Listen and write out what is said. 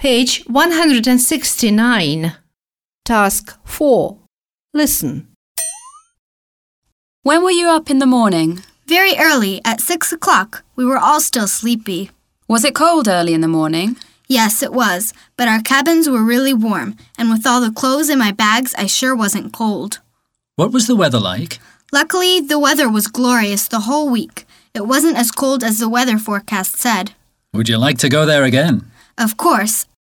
Page 169. Task 4. Listen. When were you up in the morning? Very early, at 6 o'clock. We were all still sleepy. Was it cold early in the morning? Yes, it was, but our cabins were really warm, and with all the clothes in my bags, I sure wasn't cold. What was the weather like? Luckily, the weather was glorious the whole week. It wasn't as cold as the weather forecast said. Would you like to go there again? Of course,